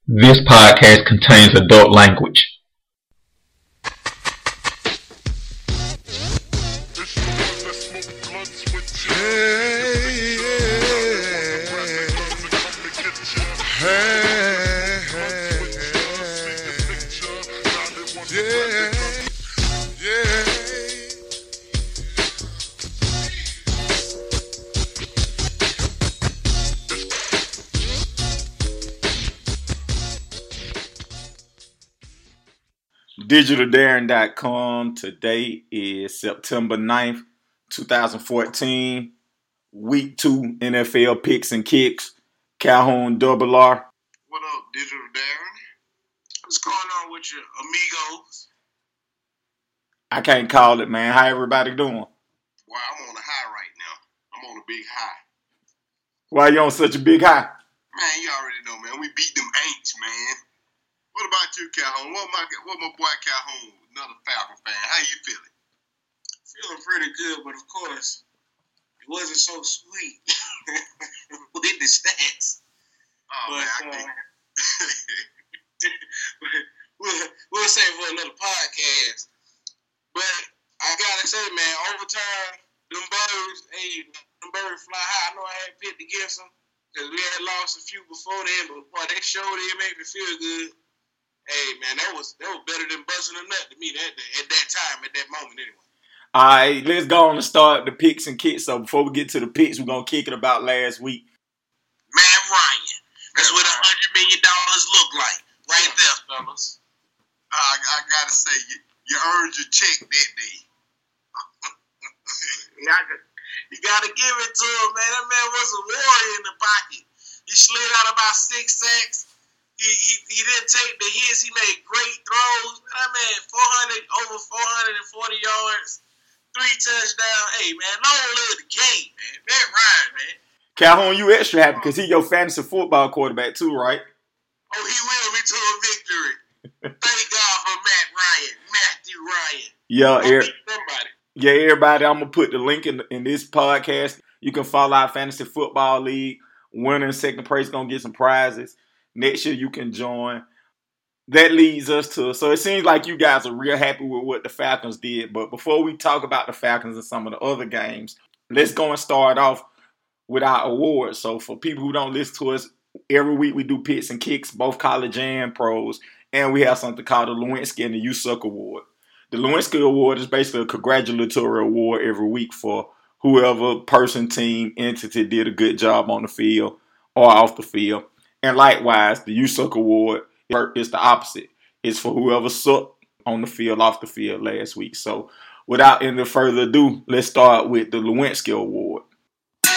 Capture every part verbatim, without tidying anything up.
This podcast contains adult language. digital darren dot com. Today is September ninth, twenty fourteen. Week two N F L picks and kicks. Calhoun Double R. What up, Digital Darren? What's going on with your amigos? I can't call it, man. How everybody doing? Well, I'm on a high right now. I'm on a big high. Why you on such a big high? Man, you already know, man. We beat them Aints, man. What about you, Calhoun? What my what my boy Calhoun, another Falcon fan? How you feeling? Feeling pretty good, but of course, it wasn't so sweet with the stats. Oh, but, man, I uh, think... we'll, we'll save it for another podcast. But I gotta say, man, overtime, them birds, hey, them birds fly high. I know I had picked against them because we had lost a few before then, but boy, they showed it made me feel good. Hey, man, that was that was better than busting a nut to me that at that time, at that moment, anyway. All right, let's go on and start the picks and kicks. So before we get to the picks, we're going to kick it about last week. Matt Ryan. That's what a one hundred million dollars look like. Right there, fellas. Uh, I, I got to say, you, you earned your check that day. You got to give it to him, man. That man was a warrior in the pocket. He slid out about six sacks. He, he he didn't take the hits. He made great throws. That man, four hundred over four hundred forty yards, three touchdowns. Hey, man, long live the game, man. Matt Ryan, man. Calhoun, you extra happy because he your fantasy football quarterback too, right? Oh, he will me to a victory. Thank God for Matt Ryan, Matthew Ryan. Yeah, er- somebody. yeah, everybody. I'm gonna put the link in in this podcast. You can follow our fantasy football league. Winner and second place gonna get some prizes. Next year you can join. That leads us to, so it seems like you guys are real happy with what the Falcons did. But before we talk about the Falcons and some of the other games, let's go and start off with our awards. So for people who don't listen to us, every week we do picks and kicks, both college and pros. And we have something called the Lewinsky and the You Suck Award. The Lewinsky Award is basically a congratulatory award every week for whoever person, team, entity did a good job on the field or off the field. And likewise, the You Suck Award is the opposite. It's for whoever sucked on the field, off the field last week. So without any further ado, let's start with the Lewinsky Award. Man,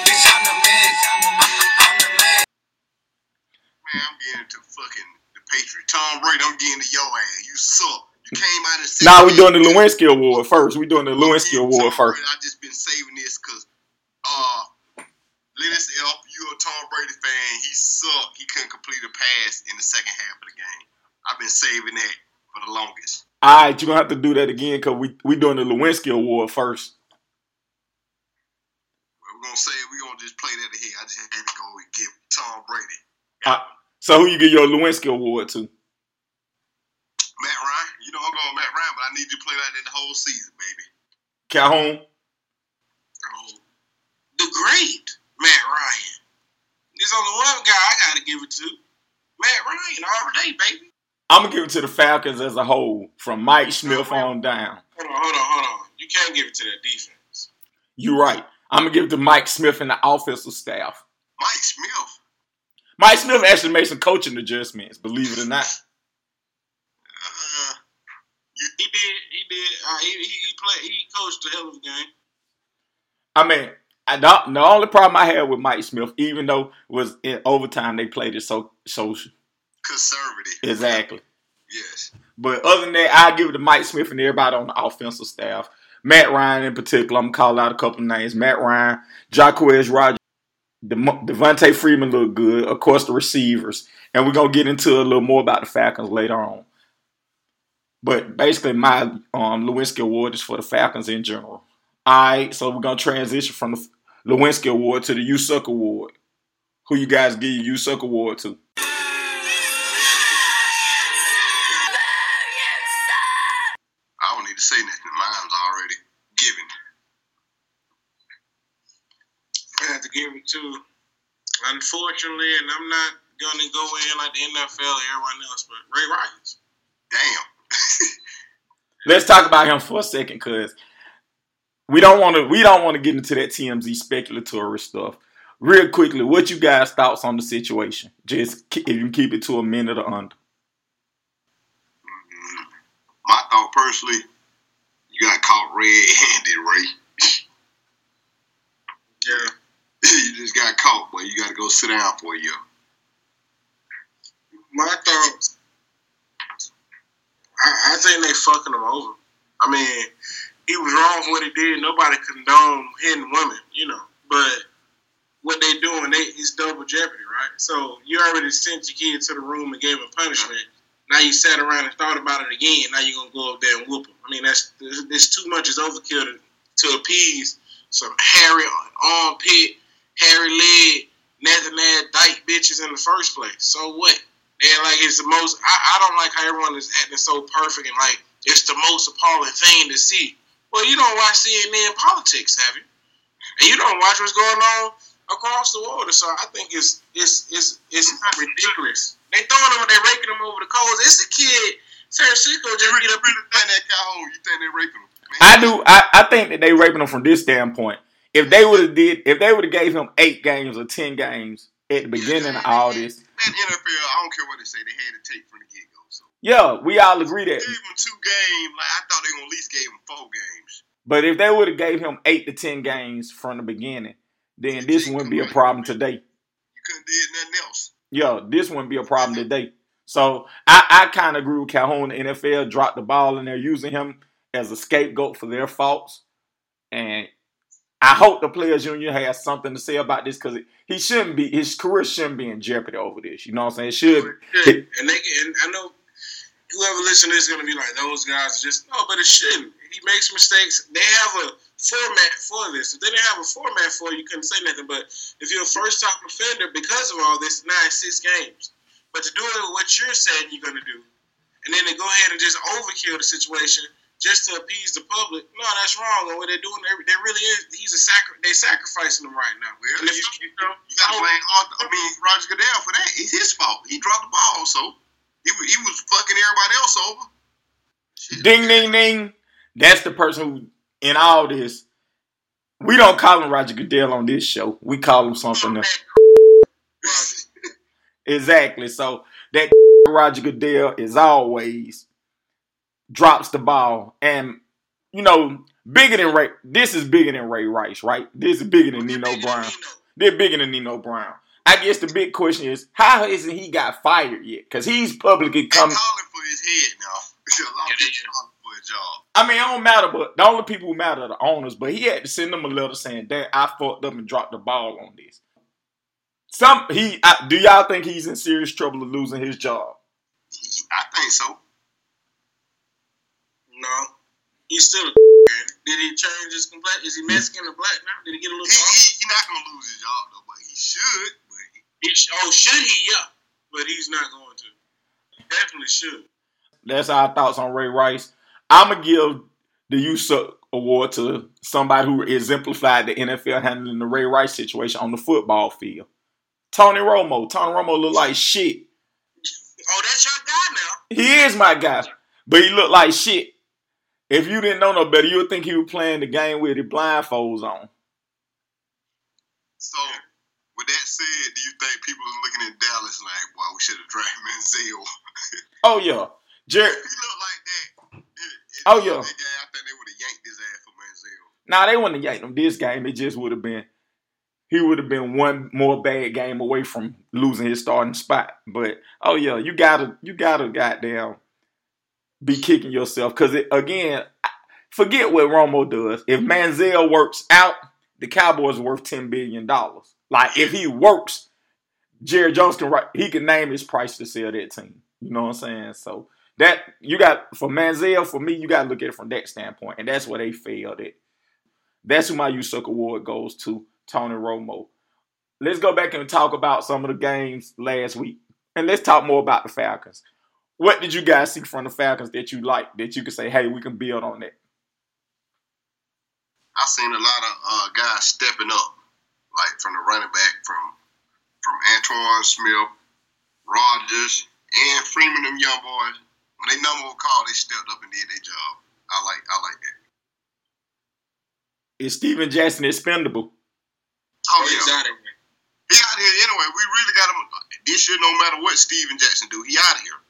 I'm getting into fucking the Patriots. Tom Brady, I'm getting to your ass. You suck. You came out and said... Nah, we doing the Lewinsky Award first. We doing the Lewinsky Award first. I just been saving this because... uh. Lennox F, you a Tom Brady fan, he sucked. He couldn't complete a pass in the second half of the game. I've been saving that for the longest. All right, you're going to have to do that again because we we doing the Lewinsky Award first. Well, we're going to say, we're going to just play that here. I just had to go and give Tom Brady. Uh, so who you give your Lewinsky Award to? Matt Ryan. You know I'm going Matt Ryan, but I need you to play that in the whole season, baby. Calhoun? Oh, the great Matt Ryan. There's only one guy I got to give it to. Matt Ryan all day, baby. I'm going to give it to the Falcons as a whole, from Mike Smith on down. Hold on, hold on, hold on. You can't give it to that defense. You're right. I'm going to give it to Mike Smith and the offensive staff. Mike Smith? Mike Smith actually made some coaching adjustments, believe it or not. Uh, you, he did. He did. Uh, he, he, he, played, he coached a hell of a game. I mean... I don't, the only problem I had with Mike Smith, even though it was in overtime, they played it so so conservative. Exactly. Yes. But other than that, I give it to Mike Smith and everybody on the offensive staff. Matt Ryan in particular, I'm gonna call out a couple of names. Matt Ryan, Jacquizz Rodgers, De- Devontae Freeman look good. Of course, the receivers, and we're gonna get into a little more about the Falcons later on. But basically, my um, Lewinsky Award is for the Falcons in general. All right, so we're going to transition from the Lewinsky Award to the You Suck Award. Who you guys give your You Suck Award to? give it to, unfortunately, and I'm not going to go in like the N F L and everyone else, but Ray Rice. Damn. Let's talk about him for a second, cause we don't want to we don't want to get into that T M Z speculatory stuff. Real quickly, what you guys' thoughts on the situation? Just if you can keep it to a minute or under. Mm-hmm. My thought personally, you got caught red-handed, Ray. Yeah. You just got caught, boy. You got to go sit down for a year. My thoughts, I, I think they fucking him over. I mean, he was wrong for what he did. Nobody condoned hitting women, you know. But what they doing, they it's double jeopardy, right? So you already sent your kid to the room and gave him punishment. Now you sat around and thought about it again. Now you're going to go up there and whoop him. I mean, that's there's too much is overkill to, to appease some hairy armpit, hairy leg, nothing ass dyke bitches in the first place. So what? They're like, it's the most, I, I don't like how everyone is acting so perfect and like, it's the most appalling thing to see. Well, you don't watch C N N politics, have you? And you don't watch what's going on across the water. So I think it's it's it's it's ridiculous. They throwing them, they raking them over the coals. It's a kid. Sarah Chico just You get up. really think that Calhoun, you think they raping him? Man. I do. I, I think that they raping him from this standpoint. If they would have did, if they would have gave him eight games or ten games at the beginning of all this, that N F L, I don't care what they say, they had to take from the get go. So yeah, we all agree that. gave him two games. Like I thought they gonna at least gave him four games. But if they would have gave him eight to ten games from the beginning, then this wouldn't be a problem today. You couldn't did nothing else. Yeah, this wouldn't be a problem today. So I, I kind of agree with Calhoun. The N F L dropped the ball and they're using him as a scapegoat for their faults. And I hope the Players Union has something to say about this because he shouldn't be, his career shouldn't be in jeopardy over this. You know what I'm saying? It should. It, and they and I know whoever listens to this is going to be like, those guys are just, no, but it shouldn't. He makes mistakes. They have a format for this. If they didn't have a format for it, you couldn't say nothing. But if you're a first-time offender, because of all this, nine, six games. But to do it with what you're saying you're going to do, and then to go ahead and just overkill the situation just to appease the public, no, that's wrong. And what they're doing, they, they really is, he's a sacri- they sacrificing him right now. Well, And if you, you, you know, you got to blame Arthur, I mean Roger Goodell for that. It's his fault. He dropped the ball, so he, was- he was fucking everybody else over. Shit. Ding, ding, ding. That's the person who, in all this, we don't call him Roger Goodell on this show. We call him something else. Exactly. So that Roger Goodell is always drops the ball. And, you know, bigger than Ray, this is bigger than Ray Rice, right? This is bigger than Nino Brown. They're bigger than Nino Brown. I guess the big question is, how isn't he got fired yet? Because he's publicly They coming. calling for his head now. A lot of people calling for his job. I mean, it don't matter, but the only people who matter are the owners. But he had to send them a letter saying that I fucked up and dropped the ball on this. Some he I, do y'all think he's in serious trouble of losing his job? I think so. No. He's still a Did he change his complexion? Is he Mexican or black now? Did he get a little He, he, taller? he not gonna lose his job though, but he should. But he, He sh- oh, should he? Yeah. But he's not going to. He definitely should. That's our thoughts on Ray Rice. I'm going to give the U S A award to somebody who exemplified the N F L handling the Ray Rice situation on the football field. Tony Romo. Tony Romo look like shit. Oh, that's your guy now. He is my guy, but he looked like shit. If you didn't know no better, you would think he was playing the game with his blindfolds on. so with that said, do you think people are looking at Dallas like, wow, we should have drafted Manziel? Oh, yeah. Jerry. He looked like that. It, it Oh, looked yeah. like that guy, I think they would have yanked his ass for Manziel. Nah, they wouldn't have yanked him this game. It just would have been, he would have been one more bad game away from losing his starting spot. But, oh, yeah, you gotta, you gotta goddamn be kicking yourself. Because, again, forget what Romo does. If Manziel works out, the Cowboys are worth ten billion dollars. Like, if he works, Jerry Jones can write, he can name his price to sell that team. You know what I'm saying? So, that, you got, for Manziel, for me, you got to look at it from that standpoint. And that's where they failed at. That's who my U S A award goes to, Tony Romo. Let's go back and talk about some of the games last week. And let's talk more about the Falcons. What did you guys see from the Falcons that you liked, that you could say, hey, we can build on that? I seen a lot of uh, guys stepping up. like from the running back, from from Antoine Smith, Rogers, and Freeman, them young boys. When they number were called, they stepped up and did their job. I like I like that. Is Steven Jackson expendable? Oh He's yeah, out of here. he out here anyway. We really got him this year. No matter what Steven Jackson do, he out of here.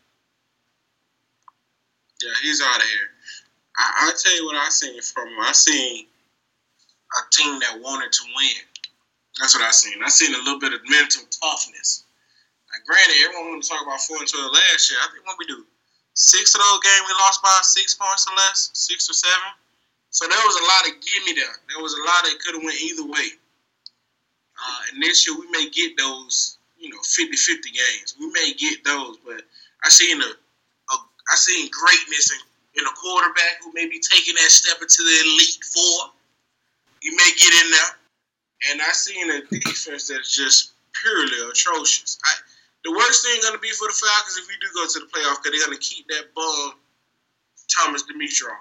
Yeah, he's out of here. I, I'll tell you what I seen from him. I seen a team that wanted to win. That's what I seen. I seen a little bit of mental toughness. Now, granted, everyone wanted to talk about four and twelve last year. I think what we do, six of those games we lost by six points or less, six or seven. So there was a lot of gimme there. There was a lot that could have went either way. Uh, and this year we may get those, you know, fifty-fifty games. We may get those, but I seen a, a I seen greatness in, in a quarterback who may be taking that step into the elite four. He may get in there. And I seen a defense that's just purely atrocious. I, the worst thing going to be for the Falcons if we do go to the playoff, because they're going to keep that bum Thomas Dimitroff.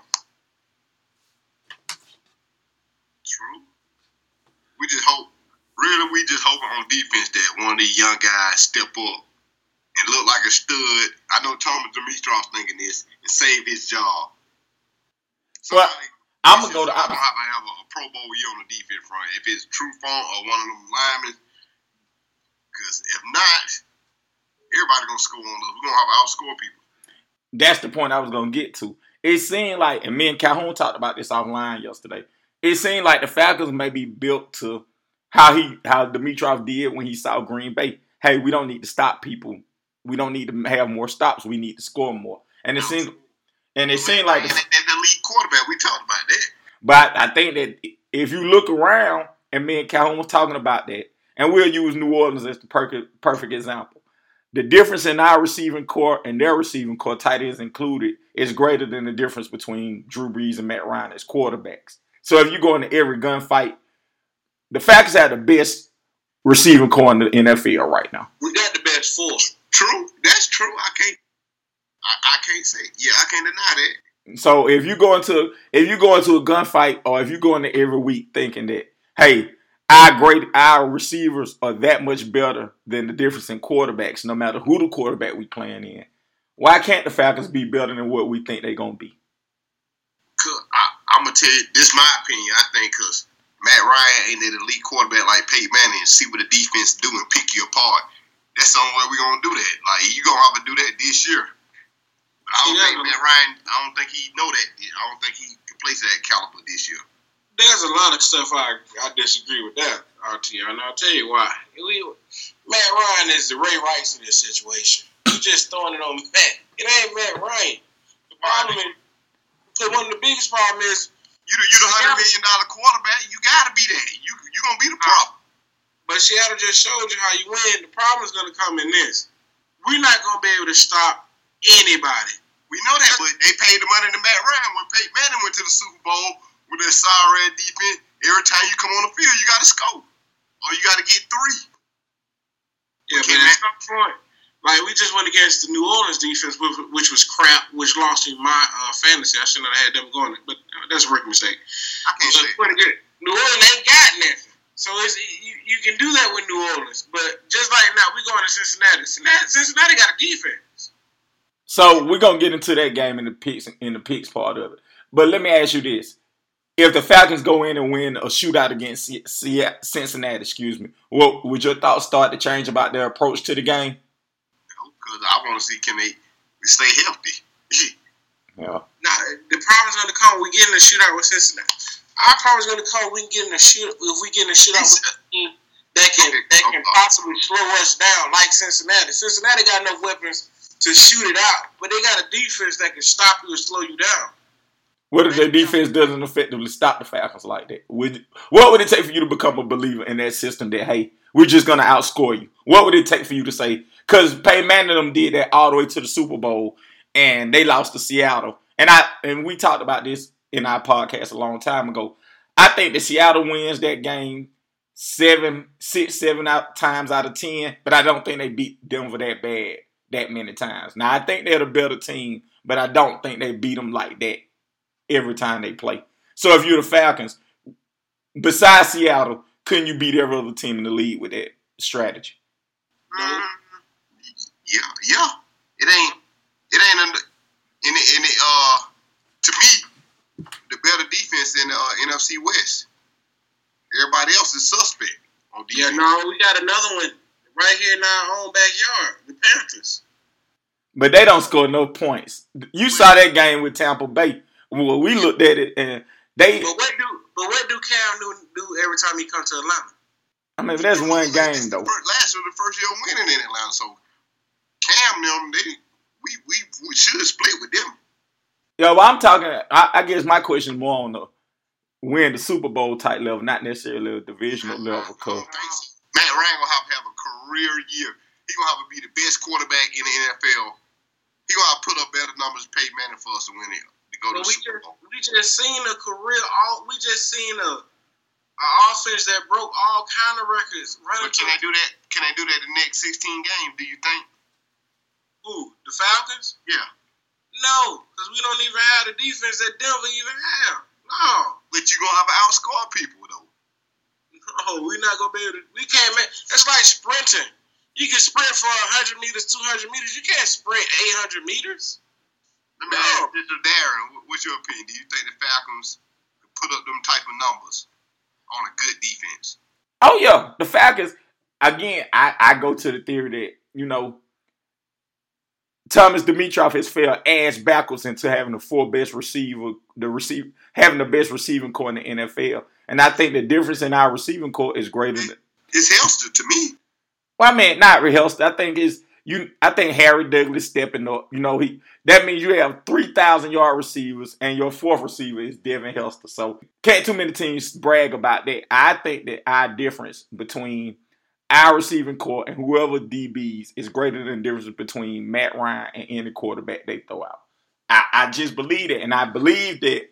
True. We just hope, really, we just hope on defense that one of these young guys step up and look like a stud. I know Thomas Dimitroff's thinking this and save his job. Well, I'm gonna go to. I'm gonna have to have a, a Pro Bowl year on the defense front. If it's True Font or one of them linemen, because if not, everybody gonna score on us. We're gonna have to outscore people. That's the point I was gonna get to. It seemed like, and me and Calhoun talked about this offline yesterday. It seemed like the Falcons may be built to how he, how Dimitroff did when he saw Green Bay. Hey, we don't need to stop people. We don't need to have more stops. We need to score more. And it seemed, and it seemed like the, the, the elite quarterback. We talked about that. But I think that if you look around, and me and Calhoun was talking about that, and we'll use New Orleans as the perfect perfect example. The difference in our receiving core and their receiving core, tight ends included, is greater than the difference between Drew Brees and Matt Ryan as quarterbacks. So if you go into every gunfight, the Falcons have the best receiving core in the N F L right now. We got the best four. True, that's true. I can't, I, I can't say, yeah, I can't deny that. So if you go into if you go into a gunfight, or if you go into every week thinking that, hey, our great our receivers are that much better than the difference in quarterbacks, no matter who the quarterback we playing in, why can't the Falcons be better than what we think they're gonna be? Cause I, I'm gonna tell you, this is my opinion. I think because Matt Ryan ain't an elite quarterback like Peyton Manning, and see what the defense do and pick you apart. That's the only way we're gonna do that. Like, you gonna have to do that this year. But I don't yeah, think Matt Ryan. I don't think he know that. I don't think he can play to that caliber this year. There's a lot of stuff I I disagree with that, R T, and I'll tell you why. We, Matt Ryan is the Ray Rice in this situation. You just throwing it on Matt. It ain't Matt Ryan. The problem is, because one of the biggest problem is you the you the hundred million dollar quarterback. You gotta be that. You you gonna be the problem. But Seattle just showed you how you win. The problem is gonna come in this. We're not gonna be able to stop anybody. We know that, but they paid the money to Matt Ryan when Peyton Manning went to the Super Bowl with that sorry defense. Every time you come on the field, you got to score, or you got to get three. Yeah, but at some point, like we just went against the New Orleans defense, which was crap, which lost in my uh, fantasy. I shouldn't have had them going, but that's a rookie mistake. I can't say it. New Orleans ain't got nothing. So it's, you, you can do that with New Orleans. But just like now, we're going to Cincinnati. Cincinnati, Cincinnati got a defense. So we're going to get into that game in the picks, in the picks part of it. But let me ask you this. If the Falcons go in and win a shootout against Cincinnati, excuse me, what would your thoughts start to change about their approach to the game? Because I want to see can they stay healthy. Yeah. Now, the problem's going to come when we get in a shootout with Cincinnati. Our problem's going to come when we get in a shoot if we get in a shootout with a team that can that can possibly slow us down like Cincinnati. Cincinnati got enough weapons to shoot it out, but they got a defense that can stop you and slow you down. What if their defense doesn't effectively stop the Falcons like that? Would, what would it take for you to become a believer in that system that, hey, we're just going to outscore you? What would it take for you to say? Because Peyton Manning them did that all the way to the Super Bowl, and they lost to Seattle. And I and we talked about this in our podcast a long time ago. I think that Seattle wins that game seven, six, seven out, times out of ten, but I don't think they beat Denver that bad that many times. Now, I think they're the better team, but I don't think they beat them like that every time they play. So if you're the Falcons, besides Seattle, couldn't you beat every other team in the league with that strategy? Mm, yeah, yeah. It ain't. It ain't in the, in the, in the uh. To me, the better defense in the uh, N F C West. Everybody else is suspect on defense. Yeah, no, we got another one right here in our own backyard, the Panthers. But they don't score no points. You saw that game with Tampa Bay. Well, we looked at it and they. But what do but what do Cam Newton do every time he comes to Atlanta? I mean, that's one game though. Last year, the first year winning in Atlanta, so Cam them they we we, we should split with them. Yo, well, I'm talking. I, I guess my question is more on the win the Super Bowl type level, not necessarily a divisional level. Cause Matt Ryan gonna have to have a career year. He gonna have to be the best quarterback in the N F L. He gonna have to put up better numbers, pay Manning for us to win it. To go to the we Super just, Bowl. We just seen a career. All we just seen a, a offense that broke all kind of records. But can they do that? Can they do that the next sixteen games? Do you think? Who? The Falcons? Yeah. No, because we don't even have the defense that Denver even have. No. But you gonna have to outscore people though. No, we're not gonna be able to. We can't make. It's like sprinting. You can sprint for one hundred meters, two hundred meters. You can't sprint eight hundred meters. Let me ask you, Darren, what's your opinion? Do you think the Falcons could put up them type of numbers on a good defense? Oh yeah, the Falcons. Again, I, I go to the theory that you know Thomas Dimitroff has fell ass backwards into having the four best receiver, the receive having the best receiving core in the N F L, and I think the difference in our receiving core is greater than it's Helster to me. Well, I mean, not Helster. I think it's you. I think Harry Douglas stepping up. You know, he that means you have three thousand yard receivers, and your fourth receiver is Devin Helster. So can't too many teams brag about that. I think that our difference between our receiving core and whoever D Bs is greater than the difference between Matt Ryan and any quarterback they throw out. I, I just believe it, and I believe that,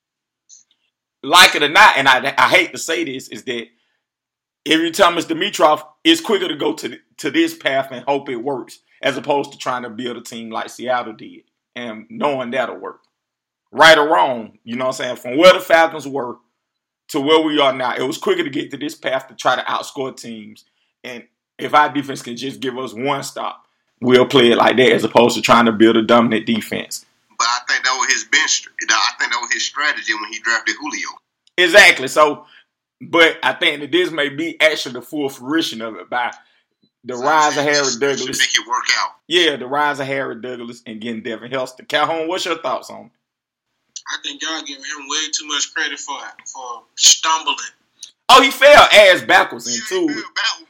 like it or not, and I I hate to say this, is that every time it's Dimitroff, it's quicker to go to the, to this path and hope it works, as opposed to trying to build a team like Seattle did and knowing that'll work. Right or wrong, you know what I'm saying? From where the Falcons were to where we are now, it was quicker to get to this path to try to outscore teams. And if our defense can just give us one stop, we'll play it like that, as opposed to trying to build a dominant defense. But I think that was his bench. I think that was his strategy when he drafted Julio. Exactly. So. But I think that this may be actually the full fruition of it by the so rise of Harry Douglas. Make it work out. Yeah, the rise of Harry Douglas and getting Devin Helster. Calhoun, what's your thoughts on it? I think y'all giving him way too much credit for for stumbling. Oh, he fell ass backwards in too. If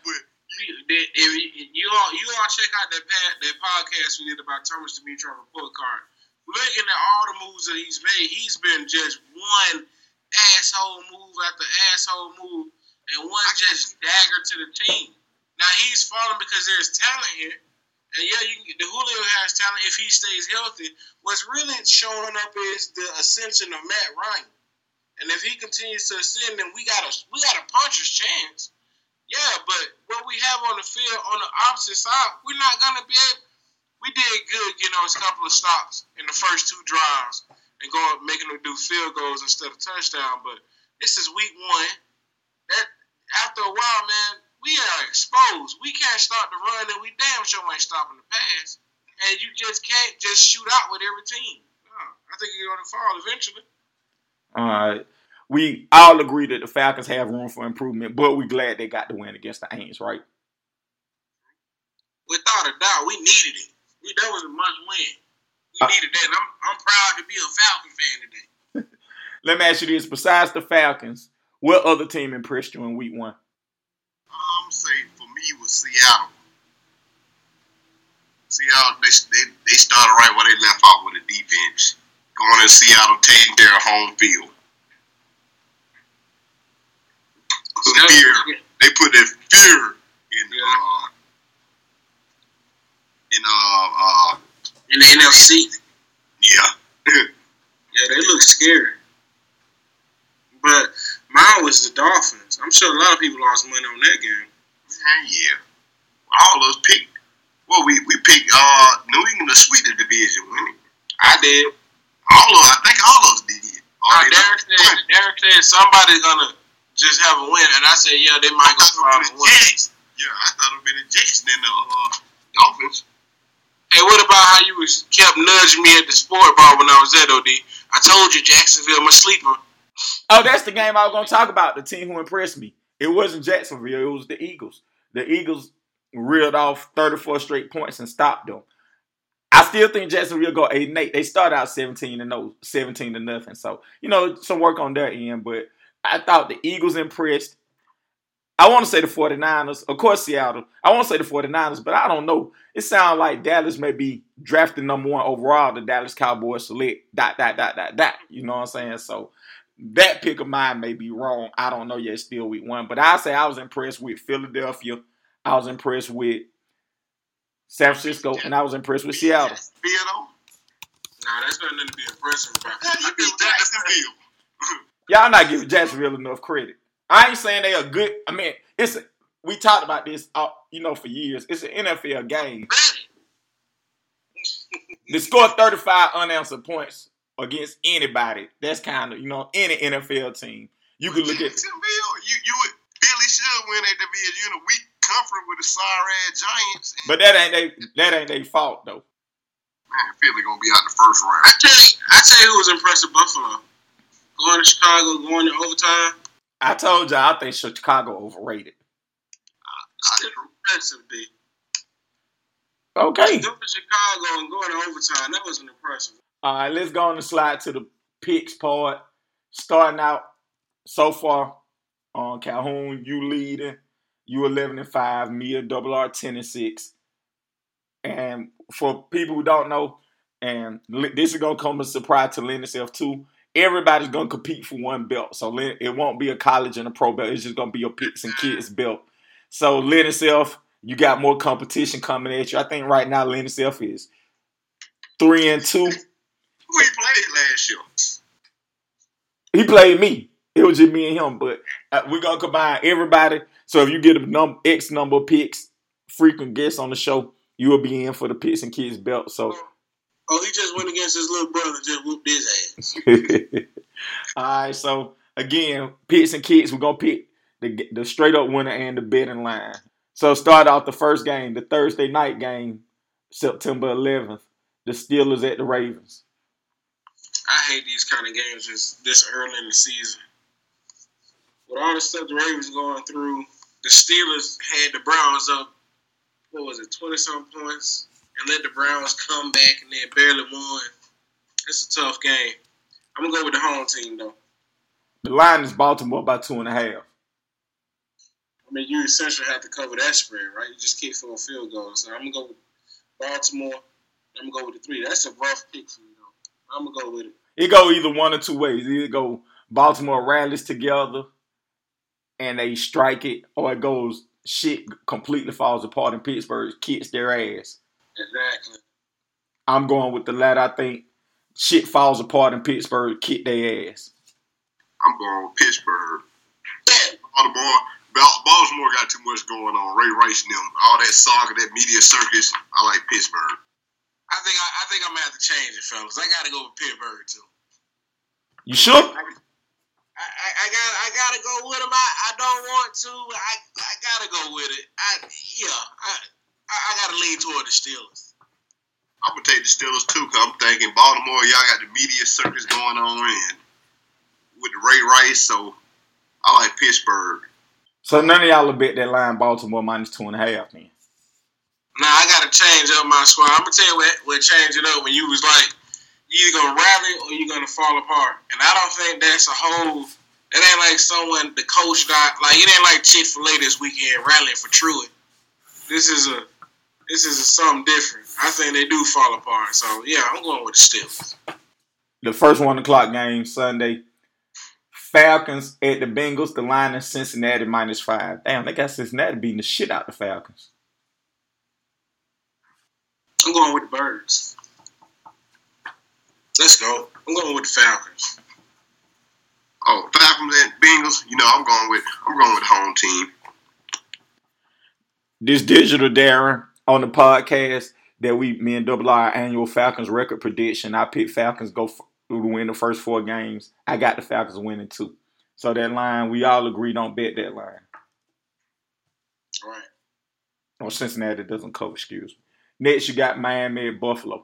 you all you all check out that that podcast we did about Thomas Dimitroff report card. Looking at all the moves that he's made, he's been just one asshole move after asshole move, and one just dagger to the team. Now he's falling because there's talent here, and yeah, you can, the Julio has talent if he stays healthy. What's really showing up is the ascension of Matt Ryan, and if he continues to ascend, then we got a we got a puncher's chance. Yeah, but what we have on the field on the opposite side, we're not gonna be able. We did good getting us a couple of stops in the first two drives and going making them do field goals instead of touchdown. But this is week one. That after a while, man, we are exposed. We can't stop the run, and we damn sure ain't stopping the pass. And you just can't just shoot out with every team. No, I think you're going to fall eventually. All right. We all agree that the Falcons have room for improvement, but we're glad they got the win against the Aints, right? Without a doubt, we needed it. We, that was a must win. We needed that. And I'm, I'm proud to be a Falcon fan today. Let me ask you this. Besides the Falcons, what other team impressed you in week one? I'm um, saying for me it was Seattle. Seattle, they, they, they started right where they left off with the defense. Going to Seattle, taking their home field. So fear. They put that fear in yeah. uh, in uh, uh in the N F C. Yeah. Yeah, they look scary. But mine was the Dolphins. I'm sure a lot of people lost money on that game. Man, yeah. All of us picked. Well, we, we picked uh, New England to sweep the division, winning. I did. All of I think all of us did. Now, Derek said, Derek said somebody's going to just have a win. And I said, yeah, they might go five and one. Yeah, I thought it would be the Jets than the uh, Dolphins. Hey, what about how you was kept nudging me at the sport bar when I was at O D? I told you Jacksonville, my sleeper. Oh, that's the game I was going to talk about, the team who impressed me. It wasn't Jacksonville. It was the Eagles. The Eagles reeled off thirty-four straight points and stopped them. I still think Jacksonville go eight and eight. They started out seventeen and no, seventeen to nothing. So, you know, some work on their end. But I thought the Eagles impressed. I want to say the 49ers. Of course, Seattle. I want to say the 49ers, but I don't know. It sounds like Dallas may be drafted number one overall. The Dallas Cowboys select dot, dot, dot, dot, dot. You know what I'm saying? So, that pick of mine may be wrong. I don't know yet. It's still week one. But I say I was impressed with Philadelphia. I was impressed with San Francisco. And I was impressed with Seattle. Nah, that's nothing to be impressive about. Yeah, you beat Jacksonville. Y'all not giving Jacksonville enough credit. I ain't saying they are good. I mean, it's a, we talked about this, uh, you know, for years. It's an N F L game. They score thirty-five unanswered points against anybody. That's kind of, you know, any N F L team. You could look at Jacksonville. You you would Billy should win that division. You in a weak comfort with the sorry ass Giants. But that ain't they that ain't their fault though. Man, Philly gonna be out the first round. I tell you, I tell you who was impressive. Buffalo going to Chicago, going to overtime. I told y'all I think Chicago overrated. Still impressive, D. Okay. Going to Chicago and going to overtime, that wasn't impressive. All right, let's go on and slide to the picks part. Starting out so far on Calhoun, you leading. You eleven and five, Mia Double R ten and six. And for people who don't know, and this is gonna come as a surprise to Lynn itself too. Everybody's gonna compete for one belt, so it won't be a college and a pro belt. It's just gonna be your picks and kids belt. So Lynn itself, you got more competition coming at you. I think right now Lynn itself is three and two. Who he played last year? He played me. It was just me and him, but uh, we're gonna combine everybody. So if you get a num- X number of picks, frequent guests on the show, you will be in for the picks and kids belt. So. Oh, he just went against his little brother and just whooped his ass. All right, so again, picks and kids, we're going to pick the, the straight up winner and the betting line. So start off the first game, the Thursday night game, September eleventh, the Steelers at the Ravens. I hate these kind of games this, this early in the season. With all the stuff the Ravens going through, the Steelers had the Browns up, what was it, twenty-something points? And let the Browns come back and then barely won. It's a tough game. I'm going to go with the home team, though. The line is Baltimore by two and a half. I mean, you essentially have to cover that spread, right? You just kick for a field goal. So I'm going to go with Baltimore. I'm going to go with the three. That's a rough pick for me, though. I'm going to go with it. It go either one or two ways. Either go Baltimore rallies together and they strike it, or it goes shit completely falls apart and Pittsburgh kicks their ass. Exactly. I'm going with the latter. I think shit falls apart and Pittsburgh kick their ass. I'm going with Pittsburgh. Baltimore, Baltimore got too much going on. Ray Rice and them, all that saga, that media circus. I like Pittsburgh. I think I, I think I'm gonna have to change it, fellas. I gotta go with Pittsburgh too. You sure? I, I, I got I gotta go with them. I, I don't want to. I I gotta go with it. I yeah. I I, I gotta lean toward the Steelers. I'm gonna take the Steelers too, cause I'm thinking Baltimore. Y'all got the media circus going on and with Ray Rice, so I like Pittsburgh. So none of y'all will bet that line Baltimore minus two and a half, then. Nah, I gotta change up my squad. I'm gonna tell you what, what change it up when you was like, you either gonna rally or you gonna fall apart. And I don't think that's a whole. It ain't like someone the coach got like it ain't like Chick-fil-A this weekend rallying for Truett. This is a this is a something different. I think they do fall apart. So yeah, I'm going with the Steelers. The first one o'clock game Sunday. Falcons at the Bengals. The line is Cincinnati minus five. Damn, they got Cincinnati beating the shit out the Falcons. I'm going with the Birds. Let's go. I'm going with the Falcons. Oh, Falcons and Bengals. You know, I'm going with I'm going with home team. This digital Darren on the podcast that we me and Double R annual Falcons record prediction. I picked Falcons go f- to win the first four games. I got the Falcons winning two. So that line, we all agree don't bet that line. Right. Or Cincinnati doesn't cover, excuse me. Next, you got Miami at Buffalo.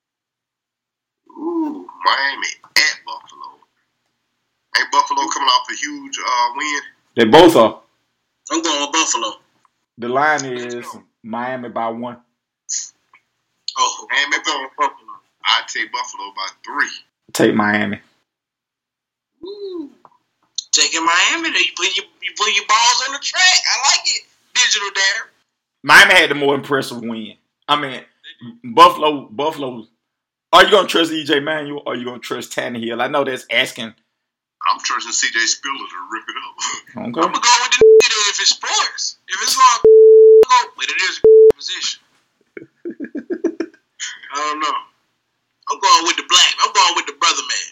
Ooh, Miami at Buffalo. Ain't Buffalo coming off a huge uh, win? They both are. I'm going with Buffalo. The line is Miami by one. Oh, Miami going Buffalo. I'd take Buffalo by three. Take Miami. Ooh. Taking Miami, you put your you put your balls on the track. I like it. Digital there. Miami had the more impressive win. I mean, Buffalo, Buffalo. Are you gonna trust E J Manuel or are you gonna trust Tannehill? I know that's asking. I'm trusting C J Spiller to rip it up. Okay. I'm gonna go with the nigga if it's sports. If it's long, go, but it is a position. I don't know. I'm going with the black. I'm going with the brother man.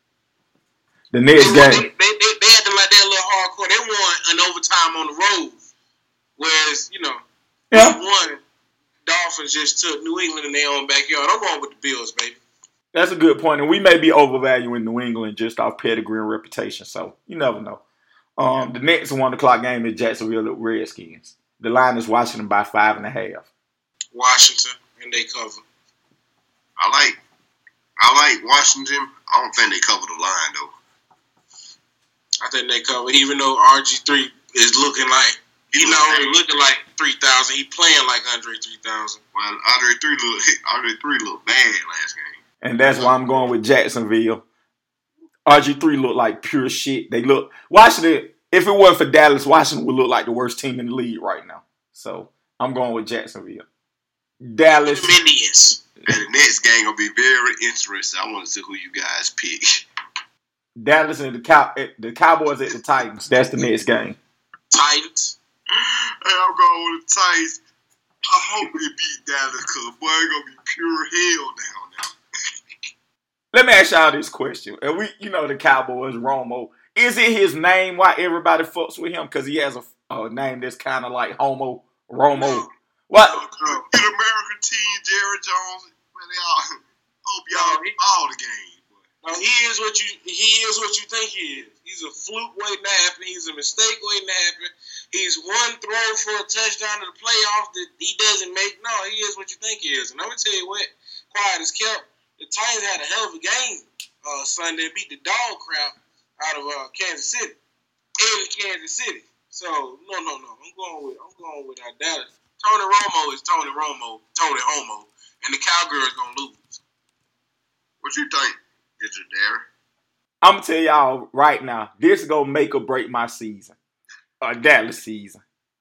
The next they, game. They, they, they, they had to like that little hardcore. They won an overtime on the road. Whereas, you know, yeah. one Dolphins just took New England in their own backyard. I'm going with the Bills, baby. That's a good point. And we may be overvaluing New England just off pedigree and reputation. So you never know. Um, the next one o'clock game is Jacksonville at Redskins. The line is Washington by five and a half. Washington, and they cover. I like I like Washington. I don't think they cover the line, though. I think they cover, even though R G three is looking like, he not only looking like three thousand, he playing like Andre three thousand. Well, Andre three look, Andre three looked bad last game. And that's why I'm going with Jacksonville. R G three looked like pure shit. They look, Washington, if it wasn't for Dallas, Washington would look like the worst team in the league right now. So I'm going with Jacksonville. Dallas. The Indians. And the next game going to be very interesting. I want to see who you guys pick. Dallas and the Cow- the Cowboys at the Titans. That's the next game. Titans. Hey, I'm going with the Titans. I hope they beat Dallas because, boy, it's going to be pure hell down there. Let me ask y'all this question. And we, you know, the Cowboys, Romo. Is it his name why everybody fucks with him? Because he has a, a name that's kind of like Homo, Romo. What? Good American team, Jerry Jones. Man, they all, hope y'all no, all the game. No, he is what you he is what you think he is. He's a fluke waiting to happen. He's a mistake waiting to happen. He's one throw for a touchdown to the playoffs that he doesn't make. No, he is what you think he is. And I'm gonna tell you what, quiet as kept. The Titans had a hell of a game uh, Sunday. Beat the dog crap out of uh, Kansas City in Kansas City. So no, no, no. I'm going with I'm going with uh, Dallas. Tony Romo is Tony Romo, Tony Homo, and the Cowgirls gonna lose. What you think? Is it there? I'm gonna tell y'all right now, this is gonna make or break my season, or Dallas season.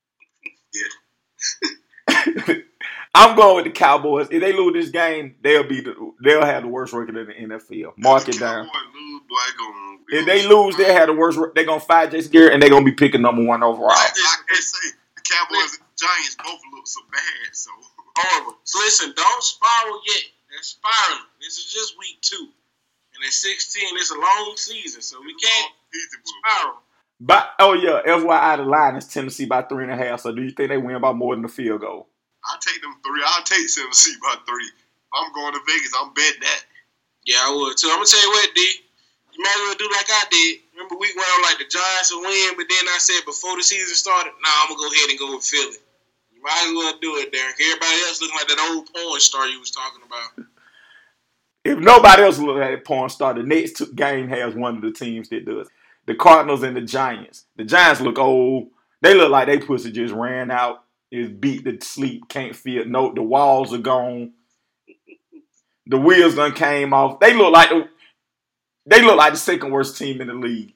Yeah. I'm going with the Cowboys. If they lose this game, they'll be the, they'll have the worst record in the N F L. Mark it down. Lose, boy, gonna, if they lose, they'll have the worst. They're gonna fire Jason Garrett, and they're gonna be picking number one overall. I, I can't say the Cowboys and the Giants both look so bad. So horrible. So listen, don't spiral yet. They're spiraling. This is just week two. And at sixteen, it's a long season, so we can't spiral. But oh yeah, F Y I, the line is Tennessee by three and a half. So do you think they win by more than the field goal? I'll take them three. I'll take Tennessee by three. If I'm going to Vegas, I'm betting that. Yeah, I would too. I'm gonna tell you what, D. You might as well do like I did. Remember, week one, I'm like the Giants will win, but then I said before the season started, nah, I'm gonna go ahead and go with Philly. You might as well do it, Derek. Everybody else looking like that old porn star you was talking about. If nobody else look at that porn star, the next two game has one of the teams that does. The Cardinals and the Giants. The Giants look old. They look like they pussy just ran out. Is beat to sleep. Can't feel. No, the walls are gone. The wheels done came off. They look like the, they look like the second worst team in the league.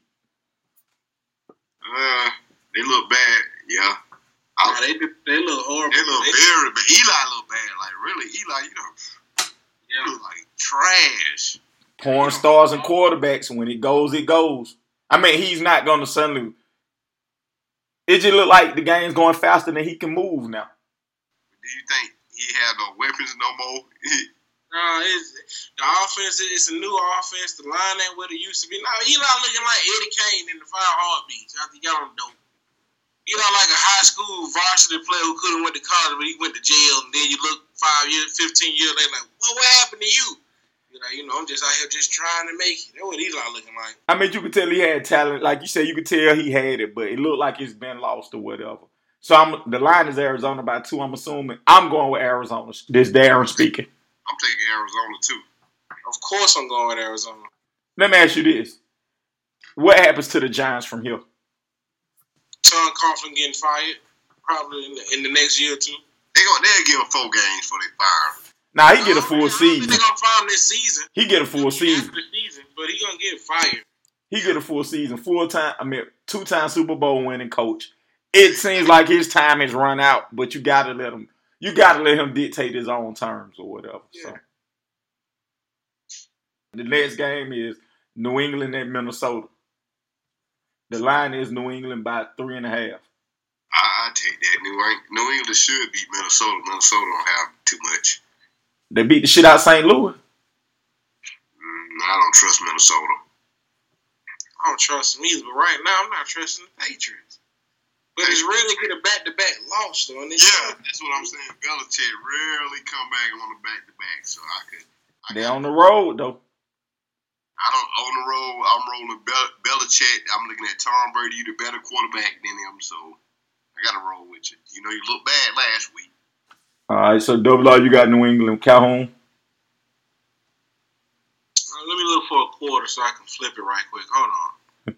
Uh, they look bad. Yeah. Nah, they they look horrible. They look they, very bad. Eli look bad. Like really, Eli, you know, yeah. you look like trash. Porn stars and quarterbacks. When it goes, it goes. I mean, he's not going to suddenly. It just look like the game's going faster than he can move now. Do you think he had no weapons no more? Nah, it's, the offense is a new offense. The line ain't what it used to be. Now, Eli looking like Eddie Kane in the Five Heartbeats after y'all don't know. Eli like a high school varsity player who could have went to college, but he went to jail. And then you look five years, fifteen years later, like, well, what happened to you? You're like, you know, I'm just out here just trying to make it. That's what Eli looking like. I mean, you could tell he had talent. Like you said, you could tell he had it, but it looked like it's been lost or whatever. So I'm the line is Arizona by two. I'm assuming I'm going with Arizona. This Darren speaking. I'm taking Arizona too. Of course, I'm going with Arizona. Let me ask you this: what happens to the Giants from here? Tom Coughlin getting fired probably in the, in the next year or two. They go, they'll give him four games before they fire him. Nah, he get a full I season. They're gonna fire him this season. He get a full season. After the season, but he gonna get fired. He get a full season, full time. I mean, two time Super Bowl winning coach. It seems like his time has run out, but you gotta let him. You gotta let him dictate his own terms or whatever. Yeah. So the next game is New England at Minnesota. The line is New England by three and a half. I, I take that. New England, New England should beat Minnesota. Minnesota don't have too much. They beat the shit out of Saint Louis. Mm, I don't trust Minnesota. I don't trust them either, but right now I'm not trusting the Patriots. But it's rare to get a back-to-back loss, though. And Yeah, time. That's what I'm saying. Belichick rarely come back on a back-to-back, so I could. I They're on the road, though. I don't on the road. I'm rolling Bel- Belichick. I'm looking at Tom Brady, you the better quarterback than him, so I got to roll with you. You know, you looked bad last week. All right, so double R, you got New England. Calhoun? Uh, let me look for a quarter so I can flip it right quick. Hold on.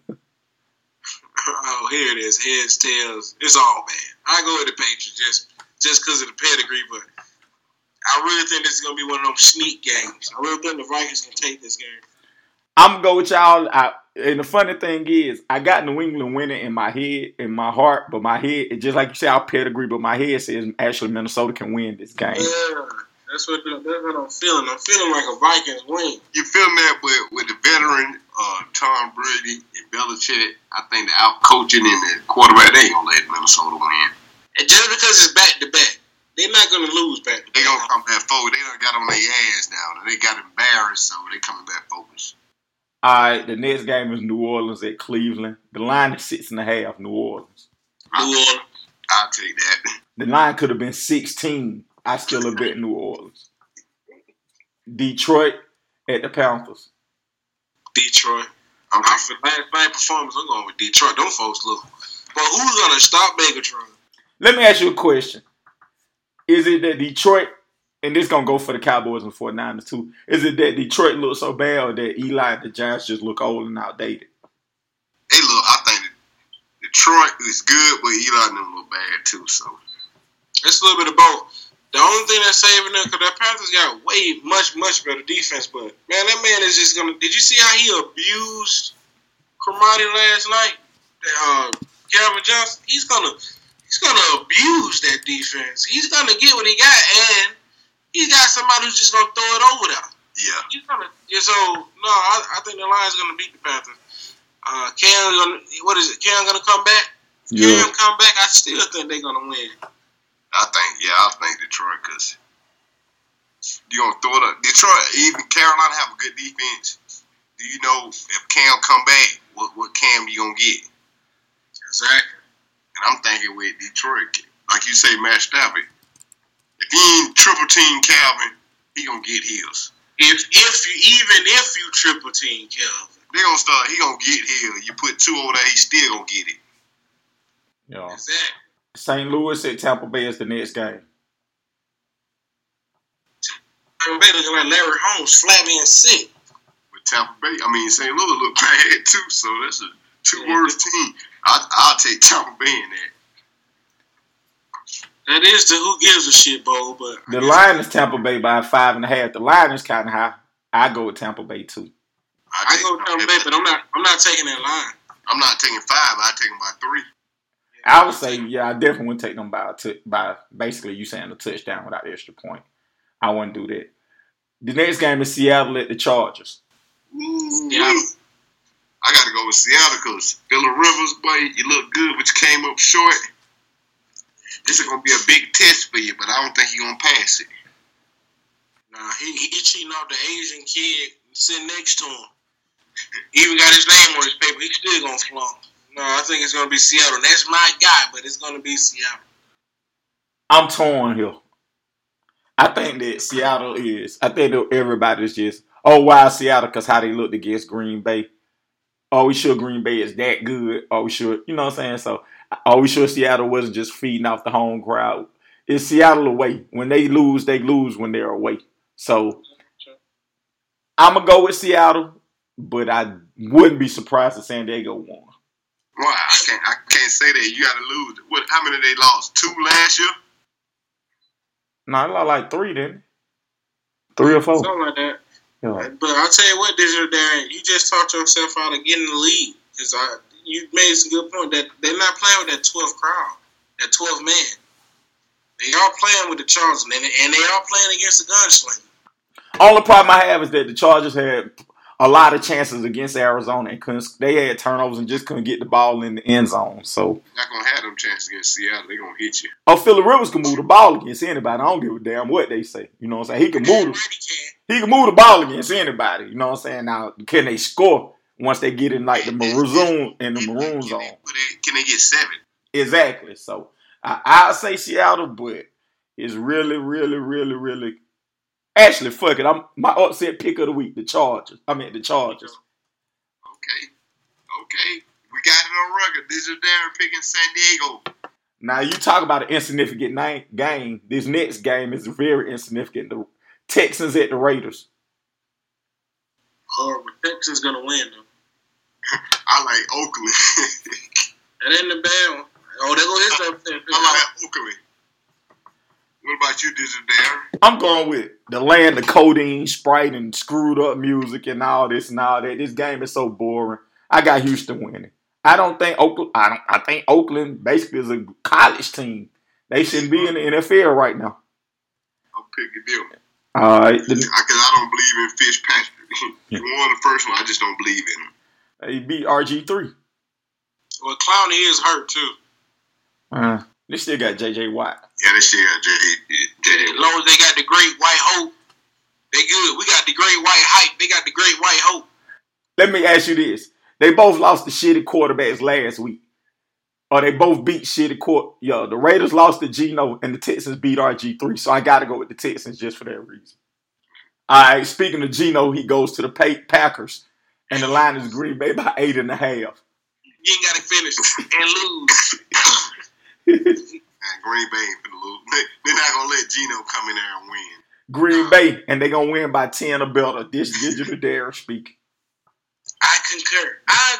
Oh, here it is. Heads, tails. It's all bad. I go with the Patriots just just because of the pedigree, but I really think this is going to be one of them sneak games. I really think the Vikings can take this game. I'm going to go with y'all. I, and the funny thing is, I got New England winning in my head, in my heart, but my head, it just like you say, our pedigree, but my head says actually Minnesota can win this game. Yeah, that's what, that's what I'm feeling. I'm feeling like a Vikings win. You feel that with, with the veteran uh, Tom Brady and Belichick, I think the out-coaching and the quarterback, they ain't going to let Minnesota win. And just because it's back-to-back, they're not going to lose back-to-back. They're going to come back forward. They done got on their ass now. They got embarrassed, so they coming back focused. All right, the next game is New Orleans at Cleveland. The line is six and a half, New Orleans. New Orleans. I'll take that. The line could have been sixteen. I still have bet New Orleans. Detroit at the Panthers. Detroit. I'm for last night performance. I'm going with Detroit. Them folks look. But who's gonna stop Megatron? Let me ask you a question. Is it that Detroit, and this gonna go for the Cowboys and 49ers too, is it that Detroit looks so bad or that Eli and the Giants just look old and outdated? They look, I think Detroit is good, but Eli and them look bad too, so. It's a little bit of both. The only thing that's saving them, because the Panthers got way much, much better defense, but, man, that man is just going to – did you see how he abused Cromartie last night? Uh, Calvin Johnson? He's going to he's gonna abuse that defense. He's going to get what he got, and he's got somebody who's just going to throw it over there. Yeah. He's gonna, yeah, so, no, I, I think the Lions going to beat the Panthers. Uh, Cam, gonna, what is it? Cam going to come back? Yeah. Cam come back, I still think they're going to win. I think, yeah, I think Detroit, because you're going to throw it up. Detroit, even Carolina have a good defense. Do you know if Cam come back, what, what Cam you going to get? Exactly. And I'm thinking with Detroit, like you say, Matt Stafford, if he ain't triple team Calvin, he going to get his. If if you even if you triple team Calvin, they going to start, he going to get his. You put two over there, he still going to get it. Yeah. Exactly. Saint Louis at Tampa Bay is the next game. Tampa Bay looking like Larry Holmes, flabby and sick. With Tampa Bay, I mean, Saint Louis look bad too, so that's a two worst team. I, I'll take Tampa Bay in that. That is the who gives a shit bowl, but The line is Tampa Bay by five and a half. The line is kind of high. I go with Tampa Bay too. I, I go with Tampa Bay, but I'm not. I'm not taking that line. I'm not taking five. I take them by three. I would say, yeah, I definitely wouldn't take them by, a t- by basically you saying a touchdown without the extra point. I wouldn't do that. The next game is Seattle at the Chargers. Ooh, Yeah. I got to go with Seattle because Phillip Rivers, boy, you look good, but you came up short. This is going to be a big test for you, but I don't think you're going to pass it. Nah, he he cheating off the Asian kid sitting next to him. He even got his name on his paper. He's still gonna flunk. No, I think it's gonna be Seattle. And that's my guy, but it's gonna be Seattle. I'm torn here. I think that Seattle is. I think that everybody's just, oh, why Seattle? Because how they looked against Green Bay. Oh, we sure Green Bay is that good. Oh, we sure, you know what I'm saying? So, oh, we sure Seattle wasn't just feeding off the home crowd. It's Seattle away. When they lose, they lose when they're away. So, I'm going to go with Seattle, but I wouldn't be surprised if San Diego won. Well, I can't, I can't say that. You got to lose. What? How many they lost? Two last year? No, they lost like three, didn't they? Three or four. Something like that. Yeah. But I'll tell you what, Digital Darren, you just talked yourself out of getting the lead. Because you made some good point that they're not playing with that twelfth crowd, that twelfth man. They are playing with the Chargers, and and they are playing against the gunslinger. Only problem I have is that the Chargers had a lot of chances against Arizona and couldn't. They had turnovers and just couldn't get the ball in the end zone. So you're not gonna have them chances against Seattle. They're gonna hit you. Oh, Phillip Rivers can move the ball against anybody. I don't give a damn what they say. You know what I'm saying? He can move. The, he can move the ball against anybody. You know what I'm saying? Now, can they score once they get in like the maroon in the maroon zone? Can they get seven? Exactly. So I I'll say Seattle, but it's really, really, really, really. Actually, fuck it. I'm my upset pick of the week, the Chargers. I mean, the Chargers. Okay. Okay. We got it on record. Digital Darren picking San Diego. Now, you talk about an insignificant nine, game. This next game is very insignificant. The Texans at the Raiders. Oh, the Texans going to win, though. I like Oakland. That ain't the bad one. Oh, there go his upset. I like Oakland. What about you, Digital Darren? I'm going with the land of codeine, Sprite, and screwed up music and all this and all that. This game is so boring. I got Houston winning. I don't think Oakland. I don't. I think Oakland basically is a college team. They shouldn't be in the N F L right now. I'm picking them. All right. Because I don't believe in Fitzpatrick. He won the first one. I just don't believe in him. He beat R G three. Well, Clowney is hurt too. Uh, they still got J J Watt. Yeah, they still got J J. As long as they got the great white hope, they good. We got the great white hype. They got the great white hope. Let me ask you this. They both lost to shitty quarterbacks last week. Or they both beat shitty court. Yo, the Raiders lost to Geno and the Texans beat R G three. So I got to go with the Texans just for that reason. All right, speaking of Geno, he goes to the Packers. And the line is Green Bay by eight and a half. You ain't got to finish and lose. And Green Bay ain't finna lose. They're not going to let Geno come in there and win. Green Bay, and they're going to win by ten or better. This Digital Darren speaking. I concur. I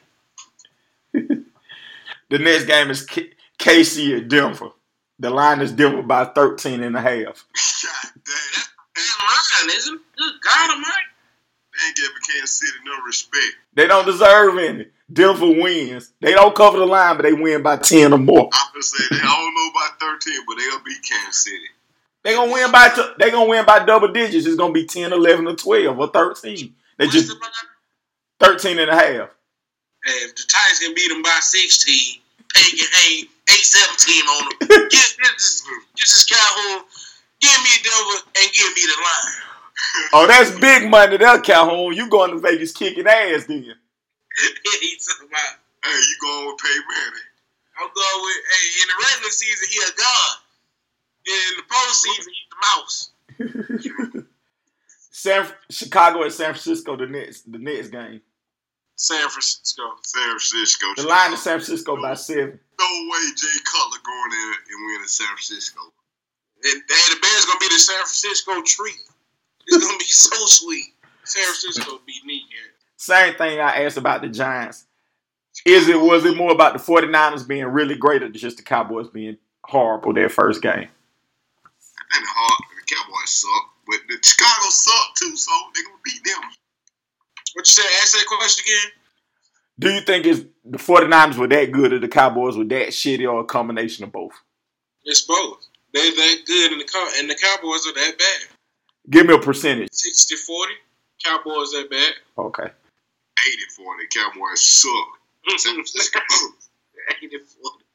agree. The next game is K- KC at Denver. The line is Denver by thirteen and a half. God damn. That's line, isn't it? Good God Almighty. They ain't giving Kansas City no respect. They don't deserve any. Denver wins. They don't cover the line, but they win by ten or more. I'm gonna say they don't know about thirteen, but they'll beat Kansas City. They gonna win by t- they gonna win by double digits. It's gonna be ten, eleven, or twelve or thirteen. They What's just the line? thirteen and a half. Hey, if the Titans can beat them by sixteen, Pay can hang eight seventeen on them. Get this, this is Calhoun. Give me Denver and give me the line. Oh, that's big money there, Calhoun. You going to Vegas kicking ass then. He's talking about. Hey, you going with Pay Manny? I'm going with, hey, in the regular season, he a god. In the postseason, he's the mouse. San Chicago at San Francisco, the next the next game. San Francisco. San Francisco. The line is San Francisco by seven. No way Jay Cutler going in and winning San Francisco. And, hey, the Bears going to be the San Francisco treat. It's going to be so sweet. San Francisco be neat here. Same thing I asked about the Giants. Is it was it more about the 49ers being really great or just the Cowboys being horrible their first game? And the, hard, the Cowboys suck. But the Chicago suck too, so they're going to beat them. What you said? Ask that question again. Do you think it's the 49ers were that good or the Cowboys were that shitty or a combination of both? It's both. They're that good and the, and the Cowboys are that bad. Give me a percentage. sixty forty. Cowboys that bad. Okay. eighty forty. Cowboys suck. San Francisco. eighty forty.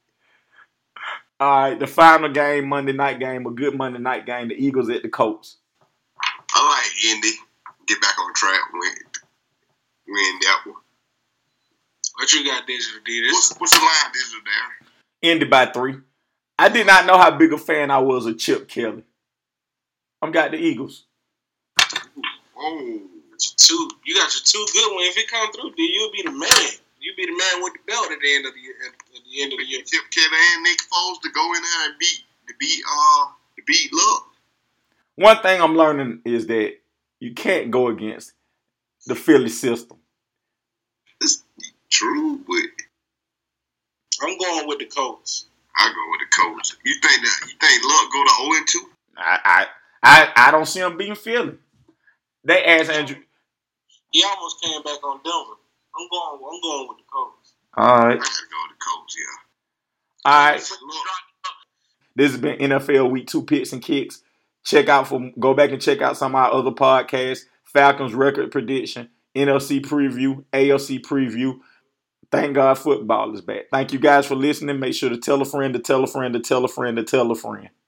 All right, the final game, Monday night game, a good Monday night game, the Eagles at the Colts. I like Indy. Get back on track. Win, win that one. What you got, Digital D? What's, what's the line, Digital there? Indy by three. I did not know how big a fan I was of Chip Kelly. I'm got the Eagles. Oh, Two, you got your two good ones. If it come through, then you'll be the man. You'll be the man with the belt at the end of the year. At, at the end of the year, Chip Kelly and Nick Foles to go in there and beat to beat uh to beat Luck. One thing I'm learning is that you can't go against the Philly system. It's true, but I'm going with the Colts. I go with the Colts. You think that you think Luck go to zero and two? I, I I I don't see them beating Philly. They asked Andrew. He almost came back on Denver. I'm going. I'm going with the Colts. All I right, gotta go with the Colts. Yeah. all right. Look, This has been N F L Week Two Picks and Kicks. Check out for go back and check out some of our other podcasts. Falcons record prediction, N F C preview, A F C preview. Thank God football is back. Thank you guys for listening. Make sure to tell a friend to tell a friend to tell a friend to tell a friend.